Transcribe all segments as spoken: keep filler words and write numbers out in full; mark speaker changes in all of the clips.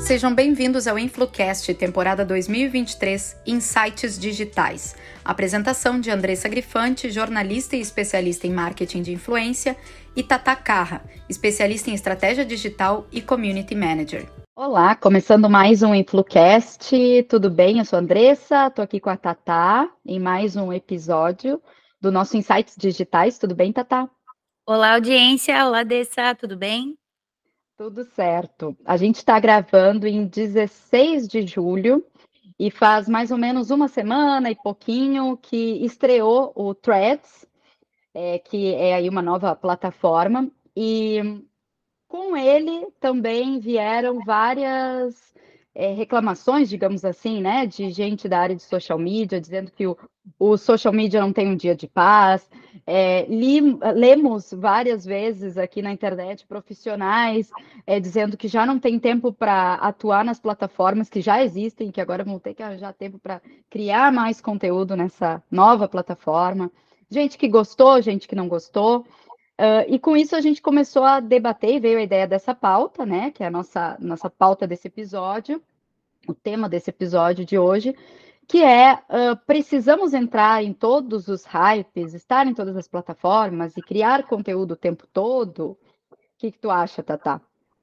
Speaker 1: Sejam bem-vindos ao InfluCast, temporada dois mil e vinte e três, Insights Digitais. Apresentação de Andressa Grifante, jornalista e especialista em marketing de influência, e Tata Carra, especialista em estratégia digital e community manager. Olá, começando mais um InfluCast, tudo bem? Eu sou a Andressa, estou aqui com a Tata em mais um episódio do nosso Insights Digitais. Tudo bem, Tata?
Speaker 2: Olá, audiência. Olá, Dessa, tudo bem?
Speaker 1: Tudo certo. A gente está gravando em dezesseis de julho e faz mais ou menos uma semana e pouquinho que estreou o Threads, é, que é aí uma nova plataforma, e com ele também vieram várias é, reclamações, digamos assim, né, de gente da área de social media, dizendo que o, o social media não tem um dia de paz. É, li, lemos várias vezes aqui na internet profissionais é, dizendo que já não tem tempo para atuar nas plataformas que já existem, que agora vão ter que arranjar tempo para criar mais conteúdo nessa nova plataforma. Gente que gostou, gente que não gostou. Uh, e com isso a gente começou a debater e veio a ideia dessa pauta, né? Que é a nossa, nossa pauta desse episódio, o tema desse episódio de hoje, que é uh, precisamos entrar em todos os hypes, estar em todas as plataformas e criar conteúdo o tempo todo? O que, que tu acha, Tata?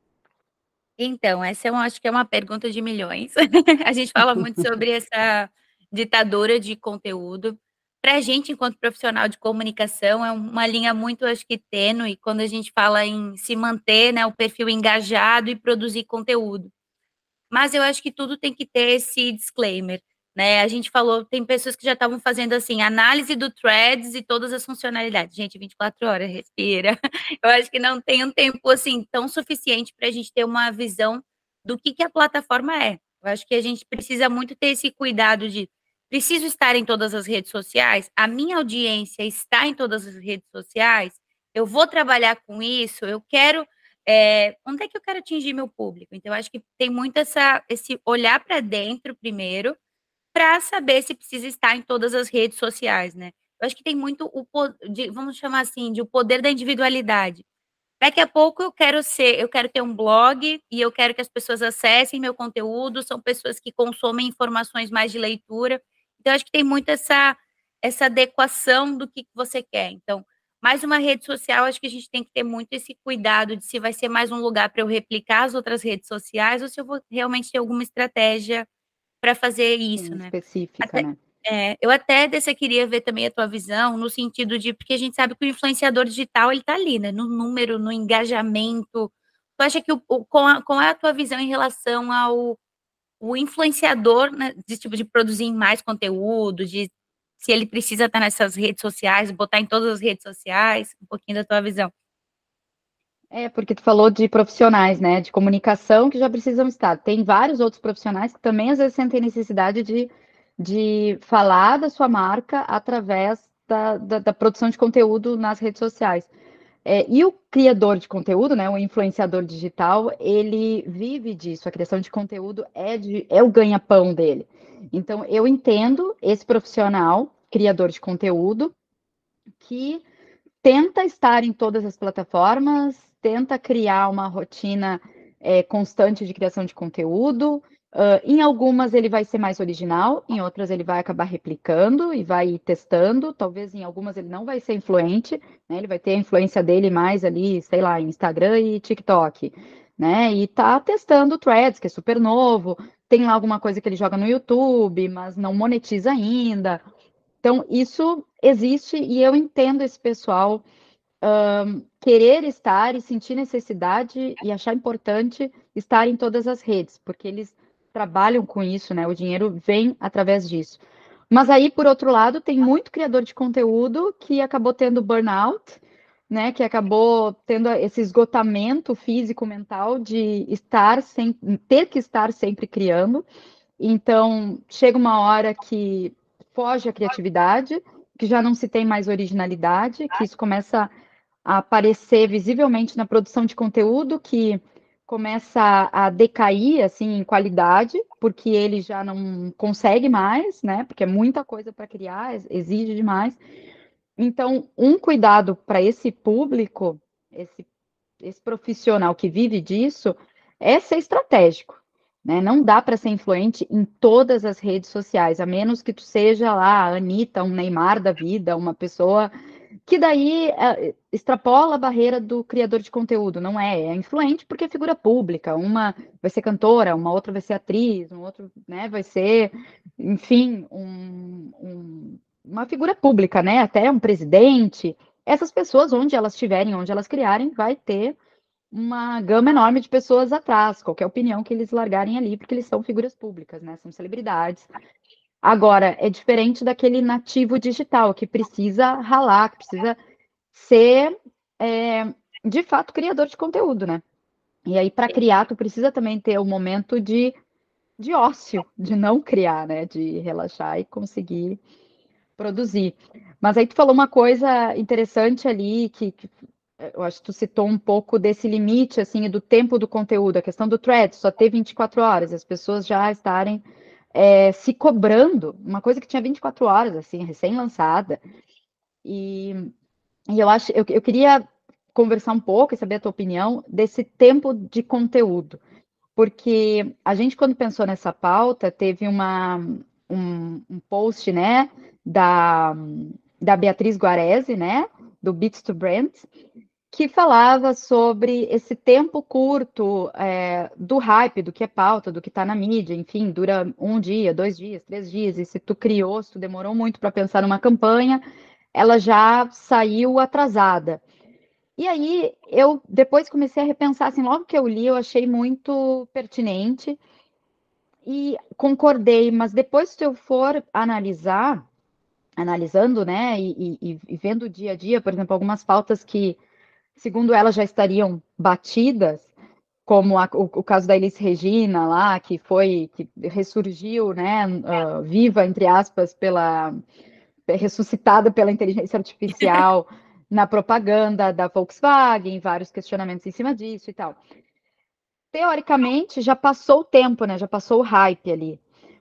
Speaker 2: Então, essa eu acho que é uma pergunta de milhões. A gente fala muito sobre essa ditadura de conteúdo. Para a gente, enquanto profissional de comunicação, é uma linha muito, acho que, tênue quando a gente fala em se manter, né, o perfil engajado e produzir conteúdo. Mas eu acho que tudo tem que ter esse disclaimer, né? A gente falou, tem pessoas que já estavam fazendo assim, análise do Threads e todas as funcionalidades. Gente, vinte e quatro horas, respira. Eu acho que não tem um tempo assim tão suficiente para a gente ter uma visão do que, que a plataforma é. Eu acho que a gente precisa muito ter esse cuidado de preciso estar em todas as redes sociais, a minha audiência está em todas as redes sociais, eu vou trabalhar com isso, eu quero é, onde é que eu quero atingir meu público? Então, eu acho que tem muito essa, esse olhar para dentro primeiro, para saber se precisa estar em todas as redes sociais, né? Eu acho que tem muito o de, vamos chamar assim, de o poder da individualidade. Daqui a pouco eu quero ser, eu quero ter um blog e eu quero que as pessoas acessem meu conteúdo, são pessoas que consomem informações mais de leitura. Então, eu acho que tem muito essa, essa adequação do que você quer. Então, mais uma rede social, acho que a gente tem que ter muito esse cuidado de se vai ser mais um lugar para eu replicar as outras redes sociais ou se eu vou realmente ter alguma estratégia para fazer isso,
Speaker 1: Sim,
Speaker 2: né?
Speaker 1: específica,
Speaker 2: Até,
Speaker 1: né?
Speaker 2: é, eu até dessa queria ver também a tua visão, no sentido de, porque a gente sabe que o influenciador digital, ele tá ali, né? No número, no engajamento. Tu acha que, o, o, qual, a, qual é a tua visão em relação ao o influenciador, né, de tipo de produzir mais conteúdo, de se ele precisa estar nessas redes sociais, botar em todas as redes sociais, um pouquinho da tua visão.
Speaker 1: É, porque tu falou de profissionais, né, de comunicação que já precisam estar. Tem vários outros profissionais que também às vezes sentem necessidade de, de falar da sua marca através da, da, da produção de conteúdo nas redes sociais. É, e o criador de conteúdo, né, o influenciador digital, ele vive disso. A criação de conteúdo é, de, é o ganha-pão dele. Então, eu entendo esse profissional, criador de conteúdo, que tenta estar em todas as plataformas, tenta criar uma rotina é, constante de criação de conteúdo. Uh, em algumas ele vai ser mais original, em outras ele vai acabar replicando e vai ir testando. Talvez em algumas ele não vai ser influente, né? Ele vai ter a influência dele mais ali, sei lá, em Instagram e TikTok, né? E tá testando o Threads, que é super novo. Tem lá alguma coisa que ele joga no YouTube, mas não monetiza ainda. Então, isso existe e eu entendo esse pessoal um, querer estar e sentir necessidade e achar importante estar em todas as redes, porque eles trabalham com isso, né? O dinheiro vem através disso. Mas aí, por outro lado, tem muito criador de conteúdo que acabou tendo burnout, né? Que acabou tendo esse esgotamento físico, mental de estar sem, ter que estar sempre criando. Então, chega uma hora que foge a criatividade, que já não se tem mais originalidade, que isso começa a aparecer visivelmente na produção de conteúdo, que começa a decair assim em qualidade, porque ele já não consegue mais, né? Porque é muita coisa para criar, exige demais. Então, um cuidado para esse público, esse, esse profissional que vive disso, é ser estratégico. né? Não dá para ser influente em todas as redes sociais, a menos que tu seja lá a Anitta, um Neymar da vida, uma pessoa que daí é, extrapola a barreira do criador de conteúdo, não é? É influente porque é figura pública, uma vai ser cantora, uma outra vai ser atriz, um outro, né, vai ser, enfim, um, um, uma figura pública, né? Até um presidente. Essas pessoas, onde elas estiverem, onde elas criarem, vai ter uma gama enorme de pessoas atrás, qualquer opinião que eles largarem ali, porque eles são figuras públicas, né? São celebridades. Agora, é diferente daquele nativo digital, que precisa ralar, que precisa ser, é, de fato, criador de conteúdo, né? E aí, para criar, tu precisa também ter o um momento de, de ócio, de não criar, né? De relaxar e conseguir produzir. Mas aí tu falou uma coisa interessante ali, que, que eu acho que tu citou um pouco desse limite, assim, do tempo do conteúdo, a questão do thread, só ter vinte e quatro horas, as pessoas já estarem é, se cobrando, uma coisa que tinha vinte e quatro horas, assim, recém-lançada. E, e eu acho, eu, eu queria conversar um pouco e saber a tua opinião desse tempo de conteúdo, porque a gente, quando pensou nessa pauta, teve uma, um, um post, né, da, da Beatriz Guarese, né, do Beats to Brand, que falava sobre esse tempo curto é, do hype, do que é pauta, do que está na mídia, enfim, dura um dia, dois dias, três dias, e se tu criou, se tu demorou muito para pensar numa campanha, ela já saiu atrasada. E aí eu depois comecei a repensar, assim, logo que eu li, eu achei muito pertinente e concordei, mas depois se eu for analisar, analisando, né, e, e, e vendo o dia a dia, por exemplo, algumas pautas que segundo ela, já estariam batidas, como a, o, o, caso da Elis Regina lá, que foi, que ressurgiu, né, uh, viva, entre aspas, pela, ressuscitada pela inteligência artificial na propaganda da Volkswagen, vários questionamentos em cima disso e tal. Teoricamente, já passou o tempo, né, já passou o hype ali,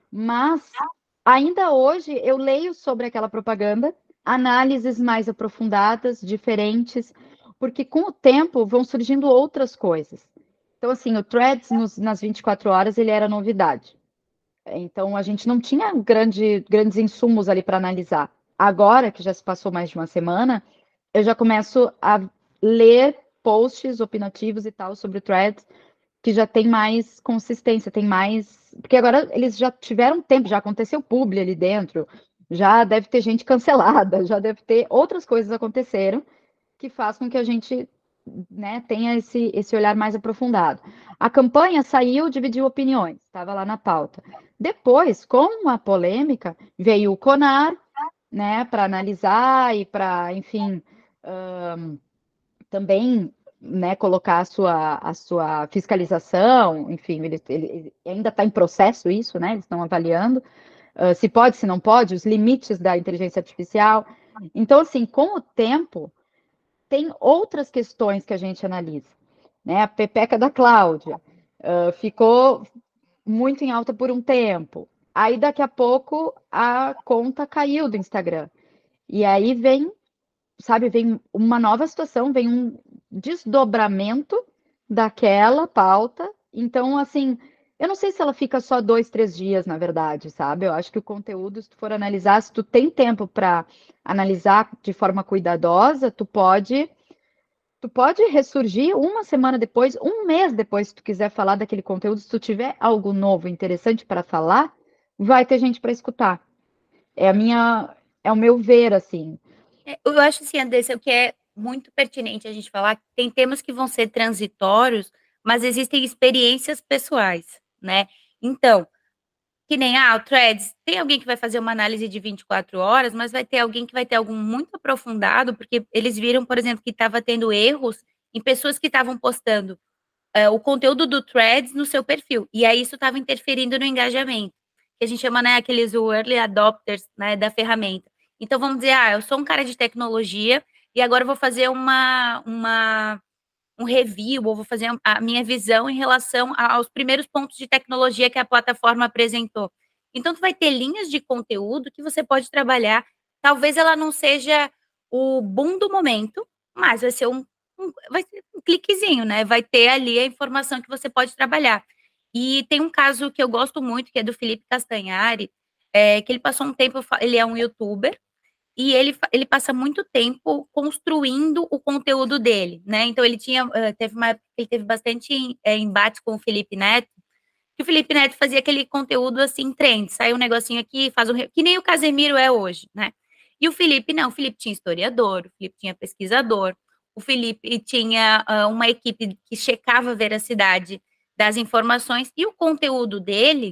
Speaker 1: mas ainda hoje eu leio sobre aquela propaganda, análises mais aprofundadas, diferentes, porque com o tempo vão surgindo outras coisas. Então, assim, o Threads nos, nas vinte e quatro horas ele era novidade. Então, a gente não tinha grande, grandes insumos ali para analisar. Agora, que já se passou mais de uma semana, eu já começo a ler posts opinativos e tal sobre o Threads, que já tem mais consistência, tem mais. Porque agora eles já tiveram tempo, já aconteceu publi ali dentro, já deve ter gente cancelada, já deve ter outras coisas aconteceram que faz com que a gente, né, tenha esse, esse olhar mais aprofundado. A campanha saiu, dividiu opiniões, estava lá na pauta. Depois, com a polêmica, veio o CONAR, né, para analisar e para, enfim, um, também, né, colocar a sua, a sua fiscalização, enfim, ele, ele ainda está em processo isso, né, eles estão avaliando uh, se pode, se não pode, os limites da inteligência artificial. Então, assim, com o tempo, tem outras questões que a gente analisa, né? A pepeca da Cláudia uh, ficou muito em alta por um tempo. Aí, daqui a pouco, a conta caiu do Instagram. E aí vem, sabe, vem uma nova situação, vem um desdobramento daquela pauta. Então, assim, eu não sei se ela fica só dois, três dias, na verdade, sabe? Eu acho que o conteúdo, se tu for analisar, se tu tem tempo para analisar de forma cuidadosa, tu pode Tu pode ressurgir uma semana depois, um mês depois, se tu quiser falar daquele conteúdo, se tu tiver algo novo, interessante para falar, vai ter gente para escutar. É a minha, é o meu ver, assim.
Speaker 2: É, eu acho assim, Andressa, o que é muito pertinente a gente falar, tem temas que vão ser transitórios, mas existem experiências pessoais, né? Então, que nem, ah, o Threads, tem alguém que vai fazer uma análise de vinte e quatro horas, mas vai ter alguém que vai ter algo muito aprofundado, porque eles viram, por exemplo, que estava tendo erros em pessoas que estavam postando é, o conteúdo do Threads no seu perfil, e aí isso estava interferindo no engajamento, que a gente chama, né, aqueles early adopters, né, da ferramenta. Então, vamos dizer, ah, eu sou um cara de tecnologia, e agora eu vou fazer uma, uma um review, ou vou fazer a minha visão em relação aos primeiros pontos de tecnologia que a plataforma apresentou. Então, tu vai ter linhas de conteúdo que você pode trabalhar. Talvez ela não seja o boom do momento, mas vai ser um, um, vai ser um cliquezinho, né? Vai ter ali a informação que você pode trabalhar. E tem um caso que eu gosto muito, que é do Felipe Castanhari, é, que ele passou um tempo, ele é um youtuber, e ele, ele passa muito tempo construindo o conteúdo dele, né? Então ele tinha, teve uma época que ele teve bastante é, embate com o Felipe Neto, que o Felipe Neto fazia aquele conteúdo assim, trend, sai um negocinho aqui, faz um... que nem o Casemiro é hoje, né? E o Felipe não, o Felipe tinha historiador, o Felipe tinha pesquisador, o Felipe tinha uh, uma equipe que checava a veracidade das informações, e o conteúdo dele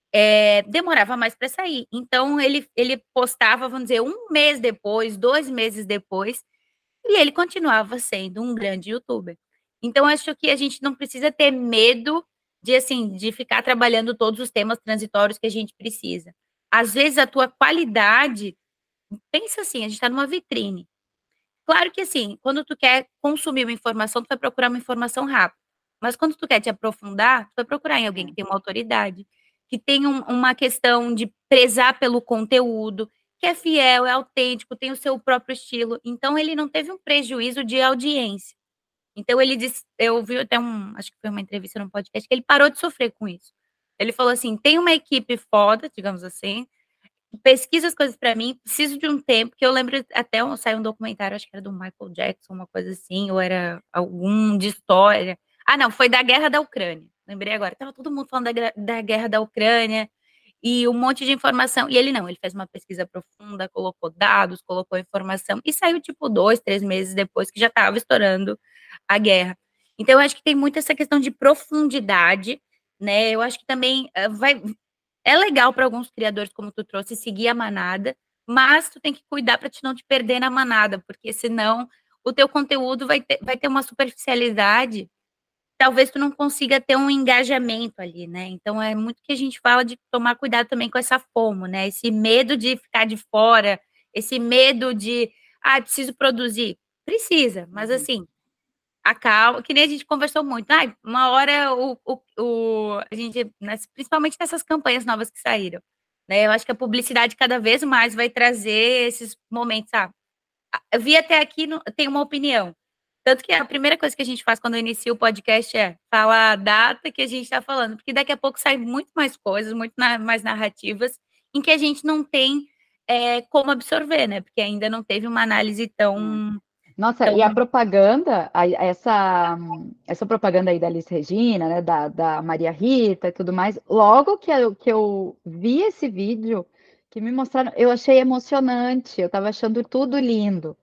Speaker 2: é, demorava mais para sair. Então, ele, ele postava, vamos dizer, um mês depois, dois meses depois, e ele continuava sendo um grande youtuber. Então, acho que a gente não precisa ter medo de, assim, de ficar trabalhando todos os temas transitórios que a gente precisa. Às vezes, a tua qualidade... Pensa assim, a gente está numa vitrine. Claro que, assim, quando tu quer consumir uma informação, tu vai procurar uma informação rápida. Mas quando tu quer te aprofundar, tu vai procurar em alguém que tem uma autoridade, que tem um, uma questão de prezar pelo conteúdo, que é fiel, é autêntico, tem o seu próprio estilo. Então, ele não teve um prejuízo de audiência. Então, ele disse, eu vi até um, acho que foi uma entrevista num podcast, que ele parou de sofrer com isso. Ele falou assim, tem uma equipe foda, digamos assim, pesquisa as coisas para mim, preciso de um tempo, que eu lembro até saiu um documentário, acho que era do Michael Jackson, uma coisa assim, ou era algum de história. Ah, não, foi da guerra da Ucrânia. Lembrei agora, tava todo mundo falando da, da guerra da Ucrânia e um monte de informação. E ele não, ele fez uma pesquisa profunda, colocou dados, colocou informação e saiu tipo dois, três meses depois que já estava estourando a guerra. Então, eu acho que tem muito essa questão de profundidade, né? Eu acho que também uh, vai é legal para alguns criadores, como tu trouxe, seguir a manada, mas tu tem que cuidar para te não te perder na manada, porque senão o teu conteúdo vai ter, vai ter uma superficialidade, talvez tu não consiga ter um engajamento ali, né? Então é muito que a gente fala de tomar cuidado também com essa FOMO, né? Esse medo de ficar de fora, esse medo de, ah, preciso produzir. Precisa, mas assim, acalma, que nem a gente conversou muito. Ai, uma hora o, o, o a gente, principalmente nessas campanhas novas que saíram, né? Eu acho que a publicidade cada vez mais vai trazer esses momentos. Ah, eu vi até aqui, tem uma opinião. Tanto que a primeira coisa que a gente faz quando inicia o podcast é falar a data que a gente está falando, porque daqui a pouco sai muito mais coisas, muito na, mais narrativas, em que a gente não tem é, como absorver, né? Porque ainda não teve uma análise tão.
Speaker 1: Nossa,
Speaker 2: tão...
Speaker 1: e a propaganda, a- essa, essa propaganda aí da Elis Regina, né, da, da Maria Rita e tudo mais, logo que eu, que eu vi esse vídeo, que me mostraram, eu achei emocionante, eu tava achando tudo lindo,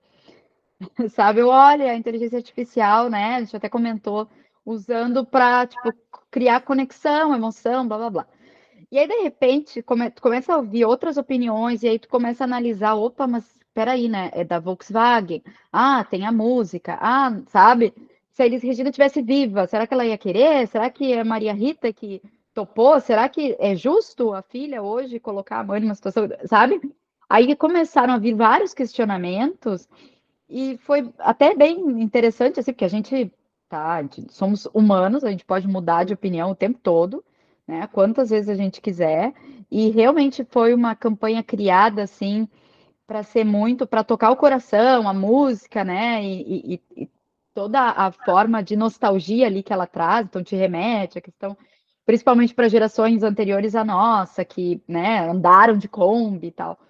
Speaker 1: sabe? Olha, a inteligência artificial, né, a gente até comentou, usando para, tipo, criar conexão, emoção, blá, blá, blá. E aí, de repente, come, tu começa a ouvir outras opiniões, e aí tu começa a analisar, opa, mas peraí, né? É da Volkswagen. Ah, tem a música. Ah, sabe? Se a Elis Regina tivesse viva, será que ela ia querer? Será que é Maria Rita que topou? Será que é justo a filha hoje colocar a mãe numa situação, sabe? Aí começaram a vir vários questionamentos, e foi até bem interessante, assim, porque a gente, tá, a gente- somos humanos, a gente pode mudar de opinião o tempo todo, né? Quantas vezes a gente quiser. E realmente foi uma campanha criada, assim, para ser muito, para tocar o coração, a música, né? E, e- e toda a forma de nostalgia ali que ela traz, então te remete à questão, principalmente para gerações anteriores à nossa, que, né, andaram de Kombi e tal.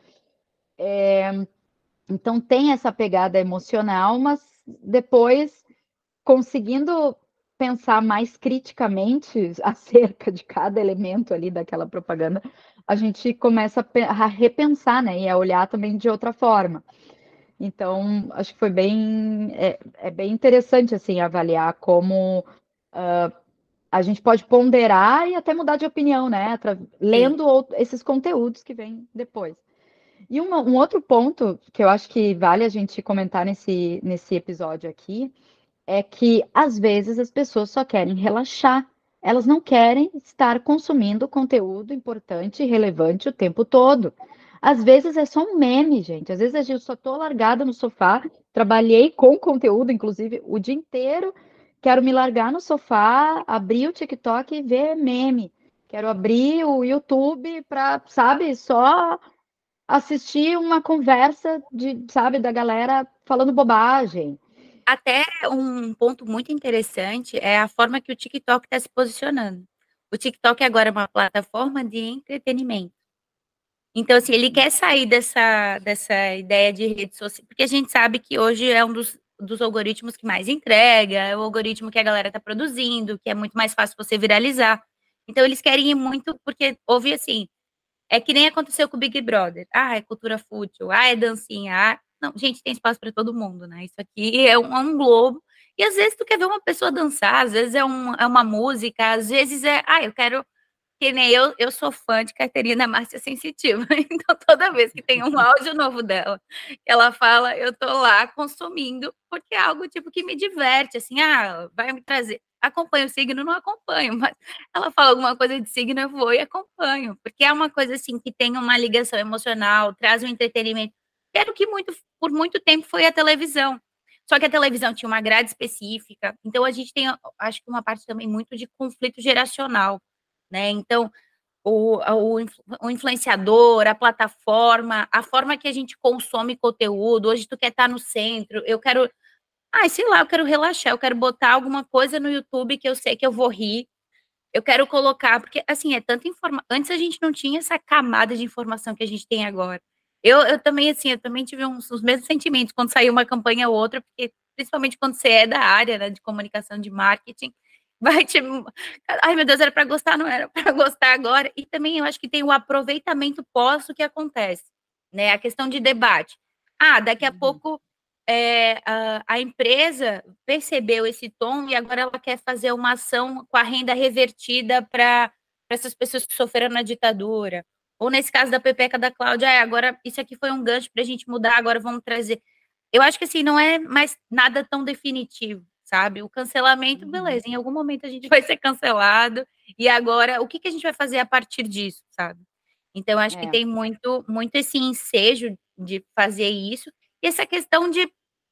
Speaker 1: Então tem essa pegada emocional, mas depois conseguindo pensar mais criticamente acerca de cada elemento ali daquela propaganda, a gente começa a repensar, né, e a olhar também de outra forma. Então, acho que foi bem, é, é bem interessante, assim, avaliar como uh, a gente pode ponderar e até mudar de opinião, né,
Speaker 2: Sim.
Speaker 1: lendo esses conteúdos que vêm depois. E uma, um outro ponto que eu acho que vale a gente comentar nesse, nesse episódio aqui é que, às vezes, as pessoas só querem relaxar. Elas não querem estar consumindo conteúdo importante e relevante o tempo todo. Às vezes é só um meme, gente. Às vezes eu só estou largada no sofá, trabalhei com conteúdo, inclusive, o dia inteiro. Quero me largar no sofá, abrir o TikTok e ver meme. Quero abrir o YouTube para, sabe, só assistir uma conversa de, sabe, da galera falando bobagem.
Speaker 2: Até um ponto muito interessante é a forma que o TikTok está se posicionando. O TikTok agora é uma plataforma de entretenimento. Então, assim, ele quer sair dessa, dessa ideia de rede social, porque a gente sabe que hoje é um dos, dos algoritmos que mais entrega, é o algoritmo que a galera está produzindo, que é muito mais fácil você viralizar. Então, eles querem ir muito, porque houve assim, é que nem aconteceu com o Big Brother. Ah, é cultura fútil, ah, é dancinha, ah. Não, gente, tem espaço para todo mundo, né? Isso aqui é um, é um globo. E às vezes tu quer ver uma pessoa dançar, às vezes é, um, é uma música, às vezes é, ah, eu quero que nem eu, eu sou fã de Caterina Márcia Sensitiva. Então, toda vez que tem um áudio novo dela, ela fala, eu tô lá consumindo, porque é algo tipo que me diverte, assim, ah, vai me trazer. Acompanho o signo, não acompanho, mas ela fala alguma coisa de signo, eu vou e acompanho, porque é uma coisa assim que tem uma ligação emocional, traz um entretenimento. Quero que muito, por muito tempo foi a televisão. Só que a televisão tinha uma grade específica, então a gente tem, acho que uma parte também muito de conflito geracional, né? Então, o, o, o influenciador, a plataforma, a forma que a gente consome conteúdo, hoje tu quer estar no centro, eu quero, ai, sei lá, eu quero relaxar, eu quero botar alguma coisa no YouTube que eu sei que eu vou rir, eu quero colocar, porque assim, é tanta informação, antes a gente não tinha essa camada de informação que a gente tem agora. Eu, eu também, assim, eu também tive uns, os mesmos sentimentos quando saiu uma campanha ou outra, porque principalmente quando você é da área, né, de comunicação, de marketing, vai te... Ai, meu Deus, era para gostar, não era para gostar agora. E também eu acho que tem o aproveitamento pós o que acontece, né? A questão de debate. Ah, daqui a
Speaker 1: Uhum.
Speaker 2: pouco é, a, a empresa percebeu esse tom e agora ela quer fazer uma ação com a renda revertida para essas pessoas que sofreram na ditadura. Ou nesse caso da Pepeca da Cláudia, ah, agora isso aqui foi um gancho para a gente mudar, agora vamos trazer. Eu acho que assim, não é mais nada tão definitivo, sabe? O cancelamento,
Speaker 1: Uhum.
Speaker 2: beleza, em algum momento a gente vai ser cancelado, e agora o que, que a gente vai fazer a partir disso, sabe? Então, acho que
Speaker 1: É.
Speaker 2: tem muito, muito esse ensejo de fazer isso, e essa questão de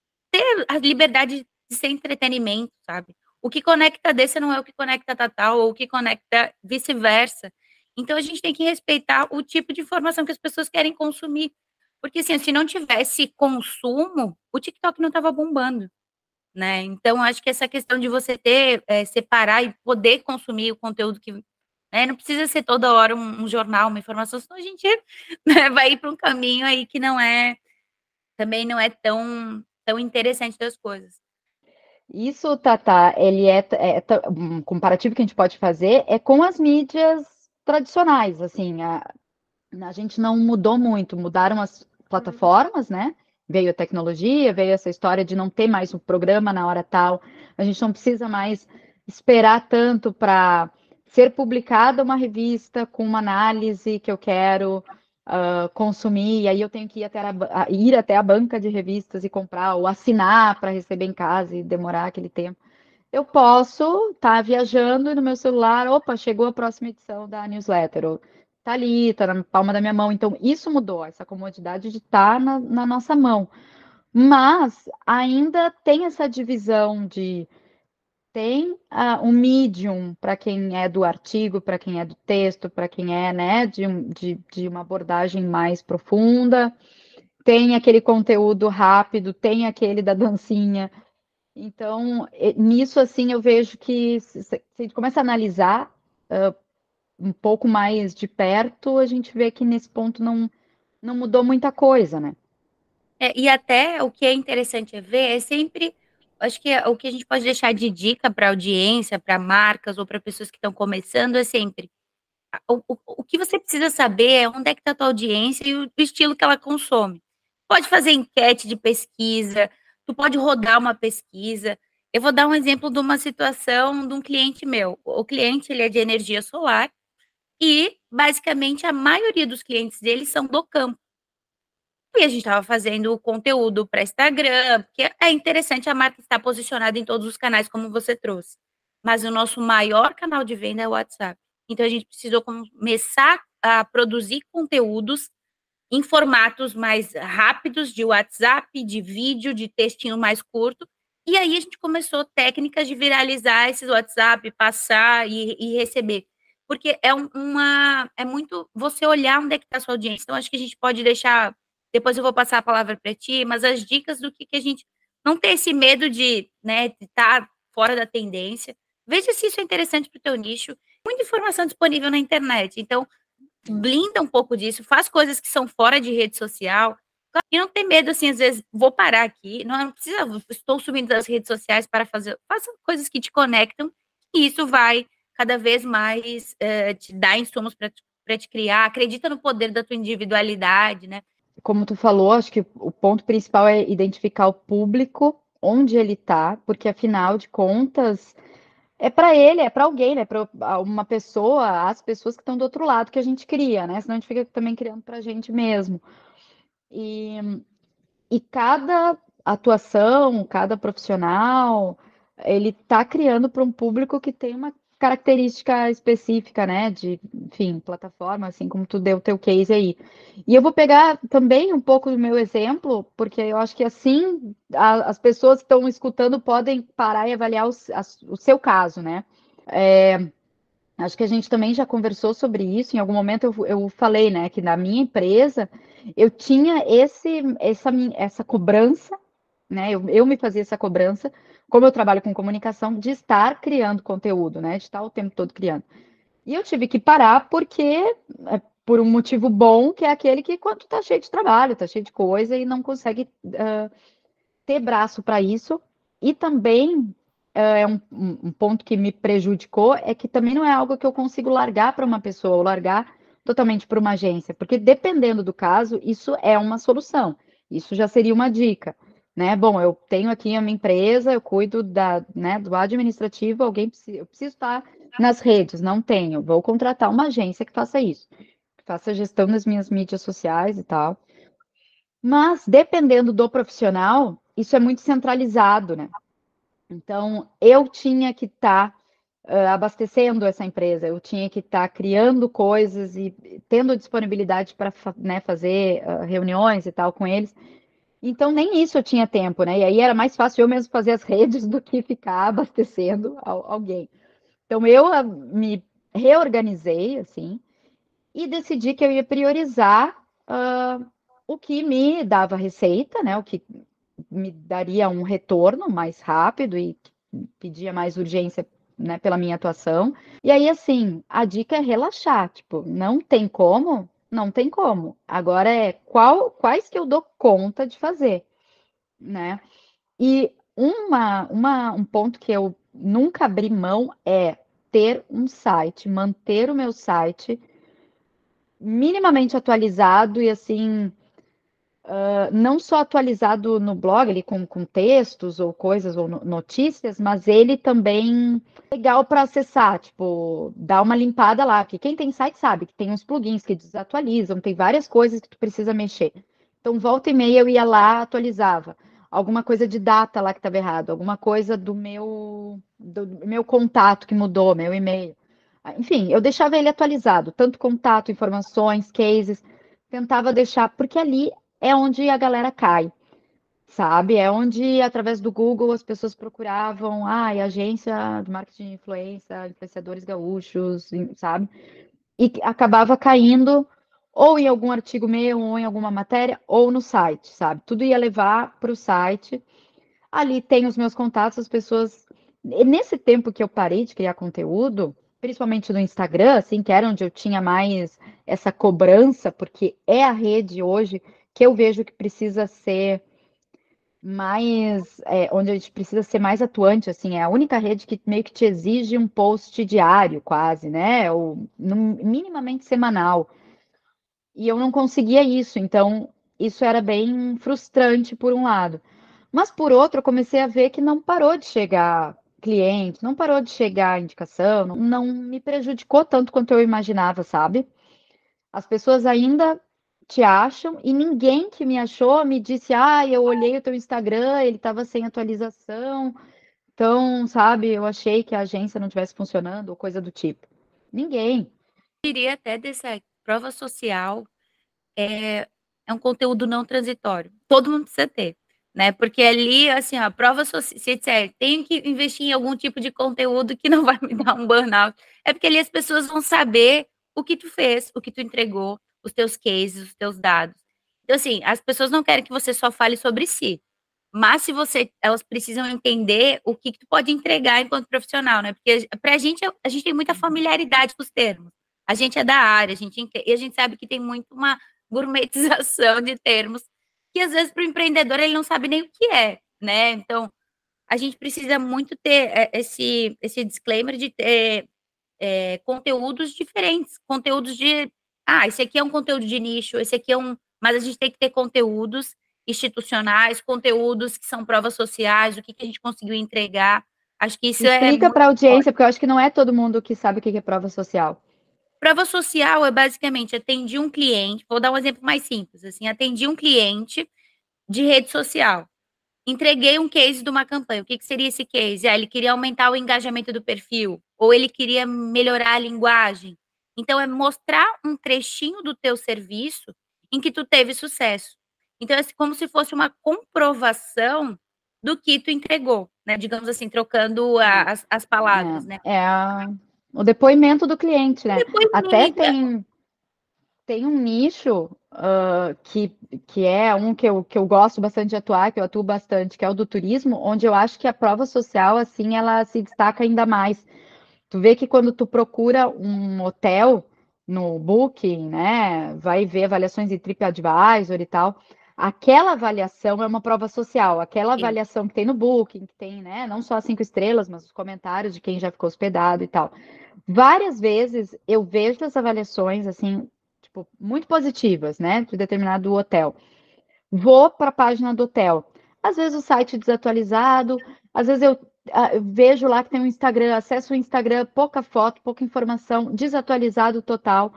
Speaker 2: ter a liberdade de ser entretenimento, sabe? O que conecta desse não é o que conecta Tatal, ou o que conecta vice-versa. Então, a gente tem que respeitar o tipo de informação que as pessoas querem consumir. Porque, assim, se não tivesse consumo, o TikTok não estava bombando, né? Então, acho que essa questão de você ter, é, separar e poder consumir o conteúdo que... Né, não precisa ser toda hora um, um jornal, uma informação, senão a gente né, vai ir para um caminho aí que não é... Também não é tão, tão interessante das coisas.
Speaker 1: Isso, Tata, ele é, é um comparativo que a gente pode fazer é com as mídias tradicionais, assim, a, a gente não mudou muito, mudaram as plataformas, né? Veio a tecnologia, veio essa história de não ter mais o programa na hora tal, a gente não precisa mais esperar tanto para ser publicada uma revista com uma análise que eu quero uh, consumir, e aí eu tenho que ir até, a, ir até a banca de revistas e comprar, ou assinar para receber em casa e demorar aquele tempo. Eu posso estar tá viajando e no meu celular, opa, chegou a próxima edição da newsletter, ou tá ali, tá na palma da minha mão. Então, isso mudou, essa comodidade de estar tá na, na nossa mão. Mas ainda tem essa divisão de tem uh, um medium para quem é do artigo, para quem é do texto, para quem é né, de, de, de uma abordagem mais profunda, tem aquele conteúdo rápido, tem aquele da dancinha. Então, nisso, assim, eu vejo que se se a gente começa a analisar uh, um pouco mais de perto, a gente vê que nesse ponto não, não mudou muita coisa, né?
Speaker 2: É, e até o que é interessante ver é sempre, acho que o que a gente pode deixar de dica para audiência, para marcas ou para pessoas que estão começando é sempre o, o, o que você precisa saber é onde é que está a tua audiência e o, o estilo que ela consome. Pode fazer enquete de pesquisa, tu pode rodar uma pesquisa. Eu vou dar um exemplo de uma situação de um cliente meu. O cliente ele é de energia solar e basicamente a maioria dos clientes dele são do campo. E a gente estava fazendo o conteúdo para Instagram, porque é interessante a marca estar posicionada em todos os canais, como você trouxe. Mas o nosso maior canal de venda é o WhatsApp. Então a gente precisou começar a produzir conteúdos em formatos mais rápidos de WhatsApp, de vídeo, de textinho mais curto. E aí a gente começou técnicas de viralizar esses WhatsApp, passar e, e receber. Porque é um, uma. É muito você olhar onde é que está a sua audiência. Então, acho que a gente pode deixar. Depois eu vou passar a palavra para ti, mas as dicas do que, que a gente. Não ter esse medo de né, estar tá fora da tendência. Veja se isso é interessante para o teu nicho. muita informação disponível na internet, então blinda um pouco disso, faz coisas que são fora de rede social, e não ter medo, assim, às vezes, vou parar aqui, não, não precisa, estou subindo das redes sociais para fazer, faça coisas que te conectam, e isso vai cada vez mais uh, te dar insumos para te criar, acredita no poder da tua individualidade, né?
Speaker 1: Como tu falou, acho que o ponto principal é identificar o público, onde ele está, porque afinal de contas, é para ele, é para alguém, né? Para uma pessoa, as pessoas que estão do outro lado que a gente cria, né? Senão a gente fica também criando para a gente mesmo. E, e cada atuação, cada profissional, ele está criando para um público que tem uma característica específica, né? De, enfim, plataforma, assim como tu deu o teu case aí. E eu vou pegar também um pouco do meu exemplo, porque eu acho que assim a, as pessoas que estão escutando podem parar e avaliar o, a, o seu caso, né? É, acho que a gente também já conversou sobre isso. Em algum momento eu, eu falei, né, que na minha empresa eu tinha esse, essa, essa cobrança, né? Eu, eu me fazia essa cobrança, como eu trabalho com comunicação, de estar criando conteúdo, né? De estar o tempo todo criando. E eu tive que parar porque, é, por um motivo bom, que é aquele que quando tá cheio de trabalho, tá cheio de coisa e não consegue uh, ter braço para isso. E também é um, um, ponto que me prejudicou é que também não é algo que eu consigo largar para uma pessoa ou largar totalmente para uma agência, porque dependendo do caso, isso é uma solução. Isso já seria uma dica, né? Bom, eu tenho aqui a minha empresa, eu cuido da, né, do administrativo, alguém precisa, eu preciso estar nas redes, não tenho, vou contratar uma agência que faça isso, que faça a gestão das minhas mídias sociais e tal. Mas dependendo do profissional, isso é muito centralizado, né? Então, eu tinha que estar tá, uh, abastecendo essa empresa, eu tinha que estar tá criando coisas e tendo disponibilidade para né, fazer uh, reuniões e tal com eles. Então, nem isso eu tinha tempo, né? E aí era mais fácil eu mesmo fazer as redes do que ficar abastecendo alguém. Então, eu uh, me reorganizei, assim, e decidi que eu ia priorizar uh, o que me dava receita, né? O que me daria um retorno mais rápido e pedia mais urgência, né, pela minha atuação. E aí, assim, a dica é relaxar, tipo, não tem como, não tem como. Agora é qual, quais que eu dou conta de fazer, né? E uma, uma, um ponto que eu nunca abri mão é ter um site, manter o meu site minimamente atualizado e assim não só atualizado no blog, ali com, com textos ou coisas ou notícias, mas ele também legal para acessar, tipo, dar uma limpada lá, porque quem tem site sabe que tem uns plugins que desatualizam, tem várias coisas que tu precisa mexer. Então, volta e meia eu ia lá, atualizava. Alguma coisa de data lá que estava errado, alguma coisa do meu, do meu contato que mudou, meu e-mail. Enfim, eu deixava ele atualizado, tanto contato, informações, cases, tentava deixar, porque ali é onde a galera cai, sabe? É onde, através do Google, as pessoas procuravam, ah, agência de marketing de influência, influenciadores gaúchos, sabe? E acabava caindo ou em algum artigo meu, ou em alguma matéria, ou no site, sabe? Tudo ia levar para o site. Ali tem os meus contatos, as pessoas. Nesse tempo que eu parei de criar conteúdo, principalmente no Instagram, assim, que era onde eu tinha mais essa cobrança, porque é a rede hoje que eu vejo que precisa ser mais, é, onde a gente precisa ser mais atuante, assim, é a única rede que meio que te exige um post diário, quase, né? Ou num- minimamente semanal. E eu não conseguia isso, então isso era bem frustrante por um lado. Mas por outro, eu comecei a ver que não parou de chegar cliente, não parou de chegar indicação, não, não me prejudicou tanto quanto eu imaginava, sabe? As pessoas ainda te acham e ninguém que me achou me disse: ah, eu olhei o teu Instagram, ele estava sem atualização, então, sabe, eu achei que a agência não estivesse funcionando ou coisa do tipo. Ninguém.
Speaker 2: Eu diria até dessa prova social é, é um conteúdo não transitório. Todo mundo precisa ter, né? Porque ali, assim, a prova social, se disser, tenho que investir em algum tipo de conteúdo que não vai me dar um burnout, é porque ali as pessoas vão saber o que tu fez, o que tu entregou, os teus cases, os teus dados. Então, assim, as pessoas não querem que você só fale sobre si. Mas se você elas precisam entender o que que tu pode entregar enquanto profissional, né, porque pra gente, a gente tem muita familiaridade com os termos. A gente é da área, a gente enten e a gente sabe que tem muito uma gourmetização de termos, que às vezes para o empreendedor ele não sabe nem o que é, né. Então, a gente precisa muito ter, eh, esse esse disclaimer de ter, eh, conteúdos diferentes, conteúdos de ah, esse aqui é um conteúdo de nicho, esse aqui é um mas a gente tem que ter conteúdos institucionais, conteúdos que são provas sociais, o que que a gente conseguiu entregar. Acho que isso é
Speaker 1: Explica
Speaker 2: muito
Speaker 1: para a
Speaker 2: forte.
Speaker 1: audiência, porque eu acho que não é todo mundo que sabe o que que é prova social.
Speaker 2: Prova social é basicamente atendi um cliente, vou dar um exemplo mais simples, assim, atendi um cliente de rede social, entreguei um case de uma campanha, o que que seria esse case? Ah, ele queria aumentar o engajamento do perfil, ou ele queria melhorar a linguagem. Então é mostrar um trechinho do teu serviço em que tu teve sucesso. Então é como se fosse uma comprovação do que tu entregou, né, digamos assim, trocando a as as palavras, né.
Speaker 1: É, é a o depoimento do cliente,
Speaker 2: Um
Speaker 1: né. Até
Speaker 2: depoimento, é.
Speaker 1: tem tem um nicho, hã, que que é um que eu que eu gosto bastante de atuar, que eu atuo bastante, que é o do turismo, onde eu acho que a prova social, assim, ela se destaca ainda mais. Tu vê que quando tu procura um hotel no Booking, né, vai ver avaliações de TripAdvisor e tal, aquela avaliação é uma prova social, aquela
Speaker 2: Sim.
Speaker 1: avaliação que tem no Booking, que tem, né, não só as cinco estrelas, mas os comentários de quem já ficou hospedado e tal. Várias vezes eu vejo as avaliações, assim, tipo, muito positivas, né, de determinado hotel. Vou para a página do hotel. Às vezes o site desatualizado, às vezes eu ah, vejo lá que tem um Instagram, acesso o Instagram, pouca foto, pouca informação, desatualizado total.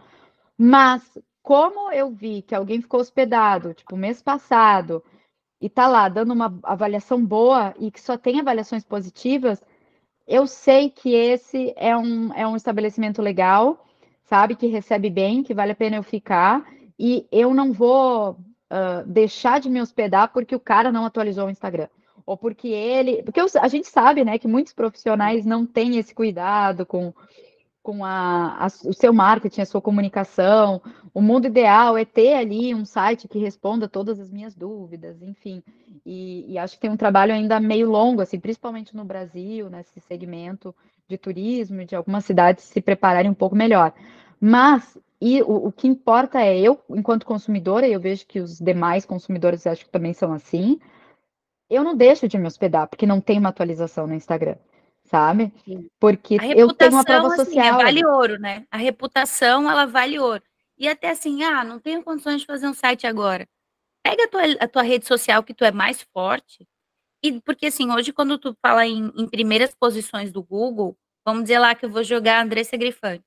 Speaker 1: Mas como eu vi que alguém ficou hospedado, tipo, mês passado, e tá lá dando uma avaliação boa e que só tem avaliações positivas, eu sei que esse é um, é um estabelecimento legal, sabe? Que recebe bem, que vale a pena eu ficar. E eu não vou uh, deixar de me hospedar porque o cara não atualizou o Instagram. Ou porque ele. Porque eu, a gente sabe, né, que muitos profissionais não têm esse cuidado com com a, a, o seu marketing, a sua comunicação. O mundo ideal é ter ali um site que responda todas as minhas dúvidas, enfim. E, e acho que tem um trabalho ainda meio longo, assim, principalmente no Brasil, nesse segmento de turismo e de algumas cidades se prepararem um pouco melhor. Mas e o, o que importa é eu, enquanto consumidora, e eu vejo que os demais consumidores acho que também são assim, eu não deixo de me hospedar, porque não tem uma atualização no Instagram, sabe?
Speaker 2: Sim. A
Speaker 1: Porque eu tenho uma prova
Speaker 2: reputação, assim, é
Speaker 1: social
Speaker 2: vale
Speaker 1: ali.
Speaker 2: ouro, né. A reputação, ela vale ouro. E até assim: "Ah, não tenho condições de fazer um site agora". Pega a tua a tua rede social que tu é mais forte, e porque, assim, hoje quando tu fala em em primeiras posições do Google, vamos dizer lá que eu vou jogar Andressa Grifani.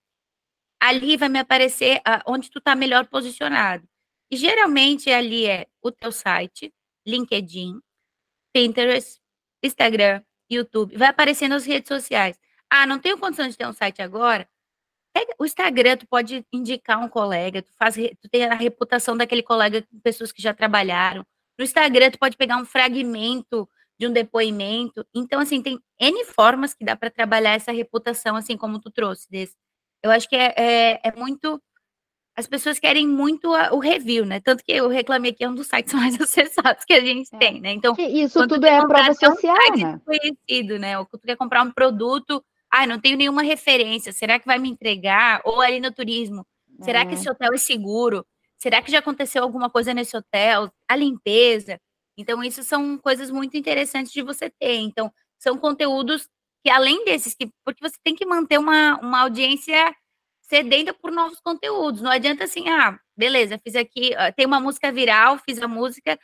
Speaker 2: Ali vai me aparecer a onde tu tá melhor posicionado. E geralmente ali é o teu site, LinkedIn, Pinterest, Instagram, YouTube, vai aparecer nas redes sociais. "Ah, não tenho condição de ter um site agora", pega o Instagram, tu pode indicar um colega, tu faz re tu tem a reputação daquele colega com pessoas que já trabalharam. No Instagram, tu pode pegar um fragmento de um depoimento. Então, assim, tem N formas que dá pra trabalhar essa reputação, assim como tu trouxe desse. Eu acho que é é é muito as pessoas querem muito a o review, né, tanto que o Reclame Aqui é um dos sites mais acessados que a gente
Speaker 1: É.
Speaker 2: tem, né, então,
Speaker 1: Que isso
Speaker 2: quando tu
Speaker 1: tudo
Speaker 2: quer
Speaker 1: é
Speaker 2: comprar
Speaker 1: prova
Speaker 2: até um
Speaker 1: social,
Speaker 2: site
Speaker 1: né?
Speaker 2: desconhecido, né, ou tu quer comprar um produto, "Ai, não tenho nenhuma referência, será que vai me entregar?" Ou ali no turismo, "Será que
Speaker 1: É.
Speaker 2: esse hotel é seguro? Será que já aconteceu alguma coisa nesse hotel? A limpeza?" Então isso são coisas muito interessantes de você ter. Então, são conteúdos que além desses que porque você tem que manter uma uma audiência sedenta por novos conteúdos, não adianta assim: "Ah, beleza, fiz aqui, hã, tem uma música viral, fiz a música,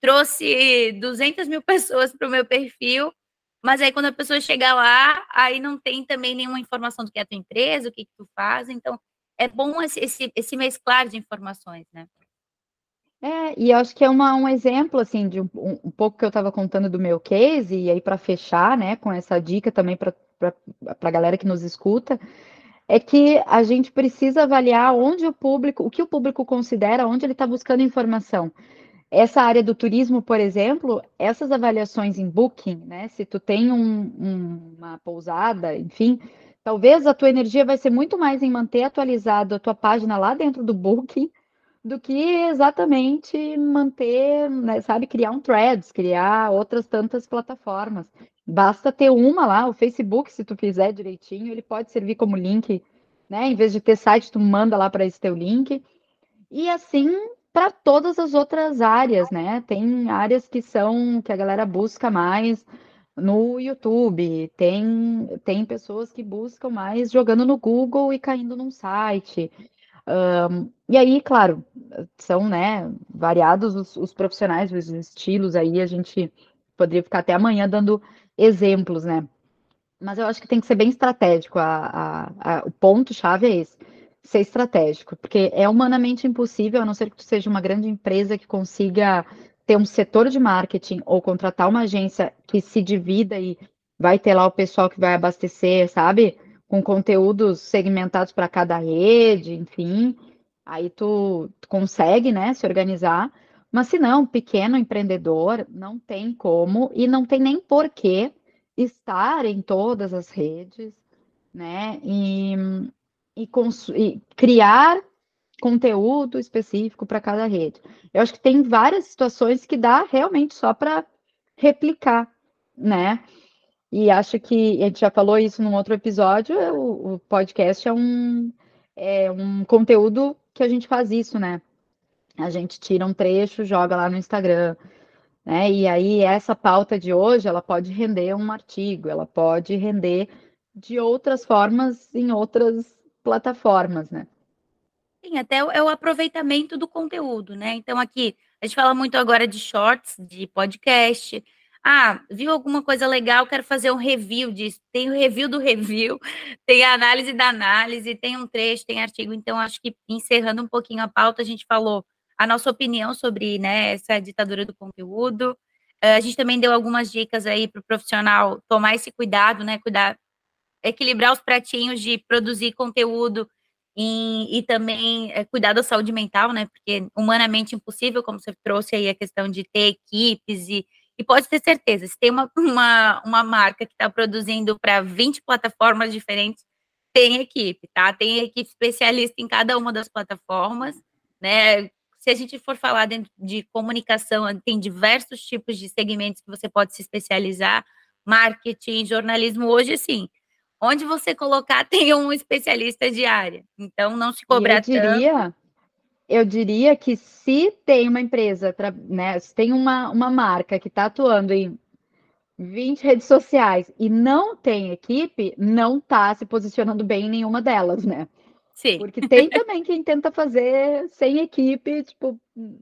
Speaker 2: trouxe duzentas mil pessoas para o meu perfil", mas aí quando a pessoa chegar lá, aí não tem também nenhuma informação do que é a tua empresa, o que que tu faz, então é bom esse esse esse mesclar de informações, né.
Speaker 1: É, e eu acho que é uma um exemplo, assim, de um um um pouco que eu estava contando do meu case, e aí para fechar, né, com essa dica também para pra pra galera que nos escuta, é que a gente precisa avaliar onde o público o que o público considera, onde ele está buscando informação. Essa área do turismo, por exemplo, essas avaliações em Booking, né, se tu tem um um uma pousada, enfim, talvez a tua energia vai ser muito mais em manter atualizado a tua página lá dentro do Booking, do que exatamente manter, né, sabe, criar um Threads, criar outras tantas plataformas. Basta ter uma lá, o Facebook, se tu fizer direitinho, ele pode servir como link, né? Em vez de ter site, tu manda lá para esse teu link. E assim para todas as outras áreas, né? Tem áreas que são que a galera busca mais no YouTube, tem, tem pessoas que buscam mais jogando no Google e caindo num site. Um, e aí, claro, são, né, variados os, os profissionais, os estilos aí, a gente poderia ficar até amanhã dando exemplos, né? Mas eu acho que tem que ser bem estratégico. A, a, a, o ponto-chave é esse, ser estratégico, porque é humanamente impossível, a não ser que tu seja uma grande empresa que consiga ter um setor de marketing ou contratar uma agência que se divida e vai ter lá o pessoal que vai abastecer, sabe? Com conteúdos segmentados para cada rede, enfim. Aí tu, tu consegue, né, se organizar. Mas se não, pequeno empreendedor não tem como e não tem nem porquê estar em todas as redes, né? E, e, cons- e criar conteúdo específico para cada rede. Eu acho que tem várias situações que dá realmente só para replicar, né? E acho que a gente já falou isso num outro episódio. O, o podcast é um, é um conteúdo que a gente faz isso, né? A gente tira um trecho, joga lá no Instagram, né? E aí essa pauta de hoje, ela pode render um artigo, ela pode render de outras formas em outras plataformas, né?
Speaker 2: Sim, até o é o aproveitamento do conteúdo, né. Então aqui, a gente fala muito agora de shorts, de podcast. Ah, viu alguma coisa legal, quero fazer um review disso. Tem o review do review, tem a análise da análise, tem um trecho, tem artigo. Então acho que encerrando um pouquinho a pauta, a gente falou a nossa opinião sobre, né, essa ditadura do conteúdo. Hã, a gente também deu algumas dicas aí para o profissional tomar esse cuidado, né, cuidar equilibrar os pratinhos de produzir conteúdo e, e também é, cuidar da saúde mental, né? Porque humanamente impossível, como você trouxe aí a questão de ter equipes e, e pode ter certeza, se tem uma, uma, uma marca que está produzindo para vinte plataformas diferentes, tem equipe, tá? Tem equipe especialista em cada uma das plataformas, né? Se a gente for falar dentro de comunicação, tem diversos tipos de segmentos que você pode se especializar, marketing, jornalismo, hoje, sim. Onde você colocar tem um especialista de área, então não se
Speaker 1: E eu
Speaker 2: cobrar tanto.
Speaker 1: diria, eu diria que se tem uma empresa, tra- né, se tem uma, uma marca que está atuando em vinte redes sociais e não tem equipe, não está se posicionando bem em nenhuma delas, né?
Speaker 2: Sim,
Speaker 1: Porque tem também quem tenta fazer sem equipe, tipo,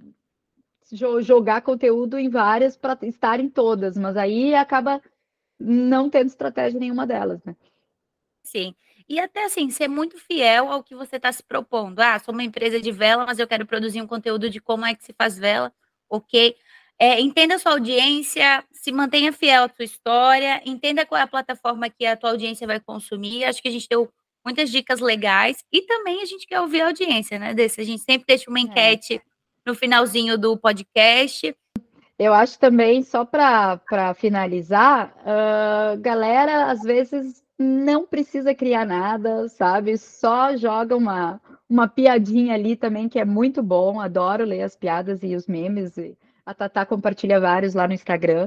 Speaker 1: jo- jogar conteúdo em várias para estar em todas, mas aí acaba não tendo estratégia nenhuma delas, né?
Speaker 2: sim. E até, assim, ser muito fiel ao que você está se propondo. "Ah, sou uma empresa de vela, mas eu quero produzir um conteúdo de como é que se faz vela", ok. Eh, entenda a sua audiência, se mantenha fiel à sua história, entenda qual é a plataforma que a tua audiência vai consumir. Acho que a gente deu muitas dicas legais e também a gente quer ouvir a audiência, né, desse a gente sempre deixa uma
Speaker 1: É.
Speaker 2: enquete no finalzinho do podcast.
Speaker 1: Eu acho também, só para para finalizar, ah, galera, às vezes não precisa criar nada, sabe? Só joga uma, uma piadinha ali também, que é muito bom. Adoro ler as piadas e os memes. E a Tatá compartilha vários lá no Instagram.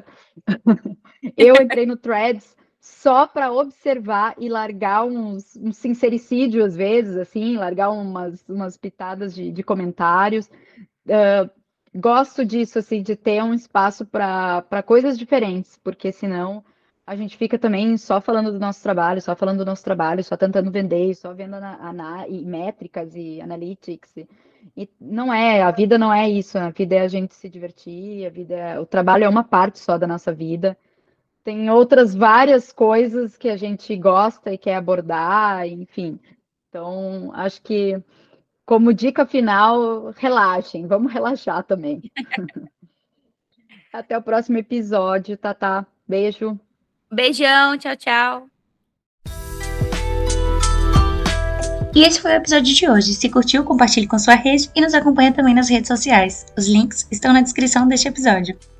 Speaker 1: Eu entrei no Threads só para observar e largar uns, um sincericídio às vezes, assim, largar umas, umas pitadas de, de comentários. Uh, gosto disso, assim, de ter um espaço para para coisas diferentes, porque senão a gente fica também só falando do nosso trabalho, só falando do nosso trabalho, só tentando vender, só vendo ana, ana, e métricas e analytics. E, e não é, a vida não é isso, a vida é a gente se divertir, a vida é, o trabalho é uma parte só da nossa vida. Tem outras várias coisas que a gente gosta e quer abordar, enfim. Então, acho que como dica final, relaxem, vamos relaxar também. Até o próximo episódio, Tatá. Beijo.
Speaker 2: Beijão, tchau, tchau.
Speaker 3: E esse foi o episódio de hoje. Se curtiu, compartilhe com sua rede e nos acompanhe também nas redes sociais. Os links estão na descrição deste episódio.